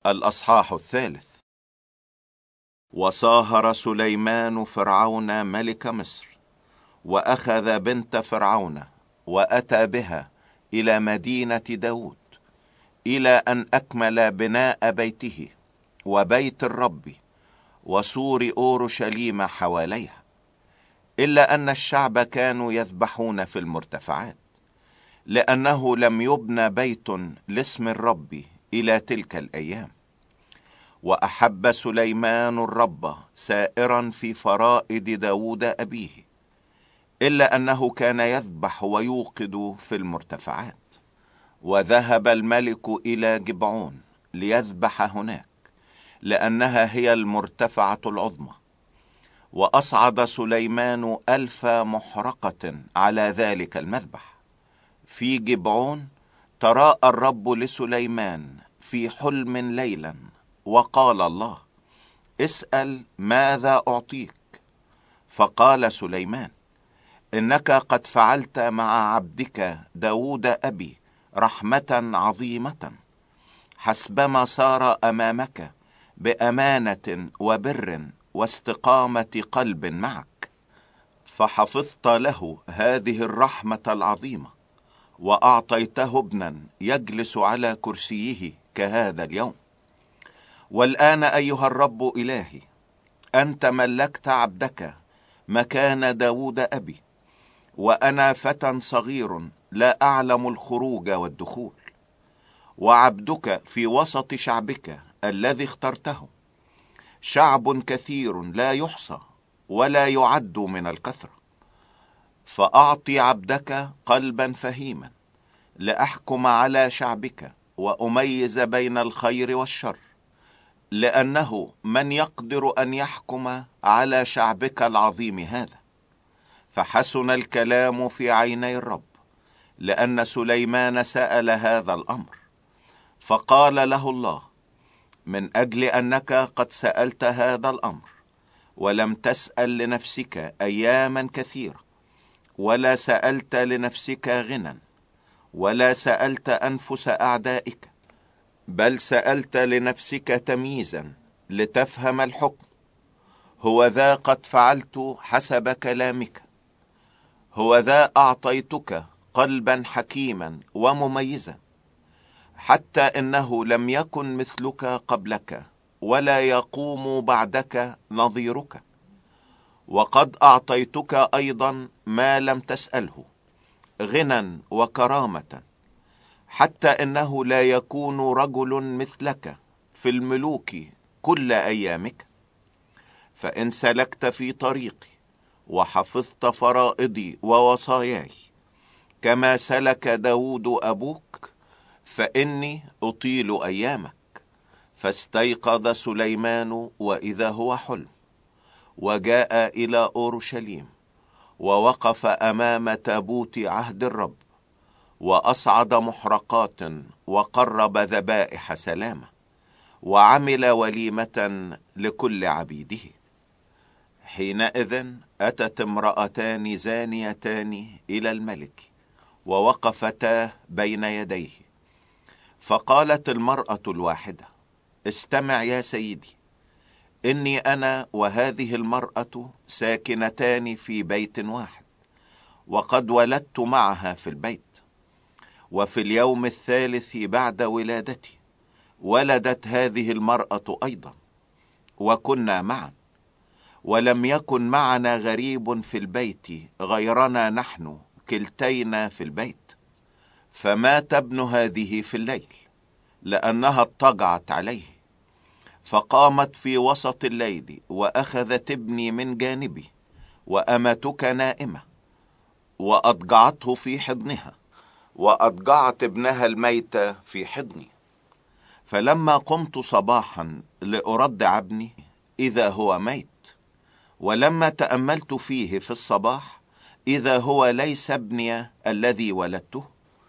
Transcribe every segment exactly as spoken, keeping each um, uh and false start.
الأصحاح الثالث. وصاهر سليمان فرعون ملك مصر، وأخذ بنت فرعون وأتى بها إلى مدينة داود، إلى أن أكمل بناء بيته وبيت الرب وسور أورشليم حواليها، إلا أن الشعب كانوا يذبحون في المرتفعات، لأنه لم يبنى بيت لاسم الرب إلى تلك الأيام. وأحب سليمان الرب سائرا في فرائض داود أبيه، إلا أنه كان يذبح ويوقد في المرتفعات. وذهب الملك إلى جبعون ليذبح هناك، لأنها هي المرتفعة العظمى. وأصعد سليمان ألف محرقة على ذلك المذبح. في جبعون تراءى الرب لسليمان في حلم ليلا، وقال الله: اسأل ماذا أعطيك. فقال سليمان: إنك قد فعلت مع عبدك داود أبي رحمة عظيمة، حسبما صار أمامك بأمانة وبر واستقامة قلب معك، فحفظت له هذه الرحمة العظيمة، وأعطيته ابنا يجلس على كرسيه كهذا اليوم. والآن أيها الرب إلهي، أنت ملكت عبدك مكان داود أبي، وأنا فتى صغير لا أعلم الخروج والدخول، وعبدك في وسط شعبك الذي اخترته، شعب كثير لا يحصى ولا يعد من الكثرة. فأعطي عبدك قلبا فهيما لأحكم على شعبك وأميز بين الخير والشر، لأنه من يقدر أن يحكم على شعبك العظيم هذا؟ فحسن الكلام في عيني الرب، لأن سليمان سأل هذا الأمر. فقال له الله: من أجل أنك قد سألت هذا الأمر، ولم تسأل لنفسك أياما كثيرة، ولا سألت لنفسك غنى، ولا سألت أنفس أعدائك، بل سألت لنفسك تمييزا لتفهم الحكم، هو ذا قد فعلت حسب كلامك. هو ذا أعطيتك قلبا حكيما ومميزا، حتى إنه لم يكن مثلك قبلك، ولا يقوم بعدك نظيرك. وقد أعطيتك أيضا ما لم تسأله، غنى وكرامة، حتى إنه لا يكون رجل مثلك في الملوك كل أيامك. فإن سلكت في طريقي وحفظت فرائضي ووصاياي كما سلك داود أبوك، فإني أطيل أيامك. فاستيقظ سليمان وإذا هو حلم، وجاء إلى أورشليم، ووقف أمام تابوت عهد الرب، وأصعد محرقات وقرب ذبائح سلامة، وعمل وليمة لكل عبيده. حينئذ أتت امرأتان زانيتان إلى الملك، ووقفتا بين يديه. فقالت المرأة الواحدة: استمع يا سيدي، إني أنا وهذه المرأة ساكنتان في بيت واحد، وقد ولدت معها في البيت. وفي اليوم الثالث بعد ولادتي ولدت هذه المرأة أيضا، وكنا معا، ولم يكن معنا غريب في البيت غيرنا نحن كلتينا في البيت. فمات ابن هذه في الليل، لأنها اضطجعت عليه. فقامت في وسط الليل وأخذت ابني من جانبي، وأمتك نائمة، وأضجعته في حضنها، وأضجعت ابنها الميت في حضني. فلما قمت صباحا لأردع ابني، إذا هو ميت. ولما تأملت فيه في الصباح، إذا هو ليس ابني الذي ولدته.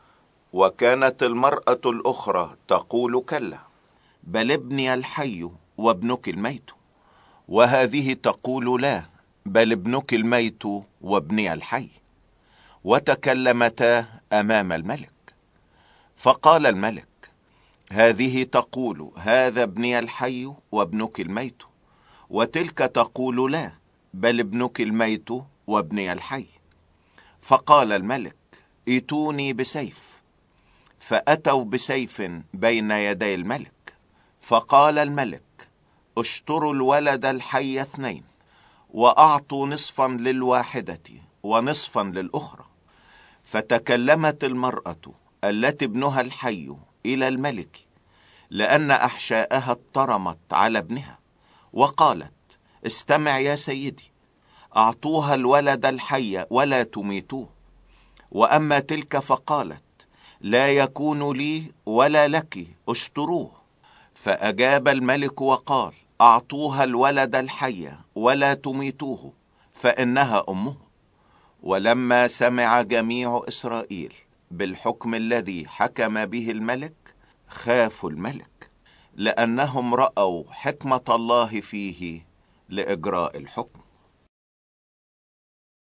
وكانت المرأة الأخرى تقول: كلا، بل ابني الحي وابنك الميت. وهذه تقول: لا، بل ابنك الميت وابني الحي. وتكلمتا أمام الملك. فقال الملك: هذه تقول هذا ابني الحي وابنك الميت، وتلك تقول لا، بل ابنك الميت وابني الحي. فقال الملك ائتوني بسيف، فأتوا بسيف بين يدي الملك. فقال الملك اشتروا الولد الحي اثنين، وأعطوا نصفا للواحدة ونصفا للأخرى. فتكلمت المرأة التي ابنها الحي إلى الملك، لأن أحشاءها اضطرمت على ابنها، وقالت استمع يا سيدي، أعطوها الولد الحي ولا تميتوه. وأما تلك فقالت لا يكون لي ولا لك، اشتروه. فأجاب الملك وقال أعطوها الولد الحي ولا تميتوه، فإنها أمه. ولما سمع جميع إسرائيل بالحكم الذي حكم به الملك خافوا الملك، لأنهم رأوا حكمة الله فيه لإجراء الحكم.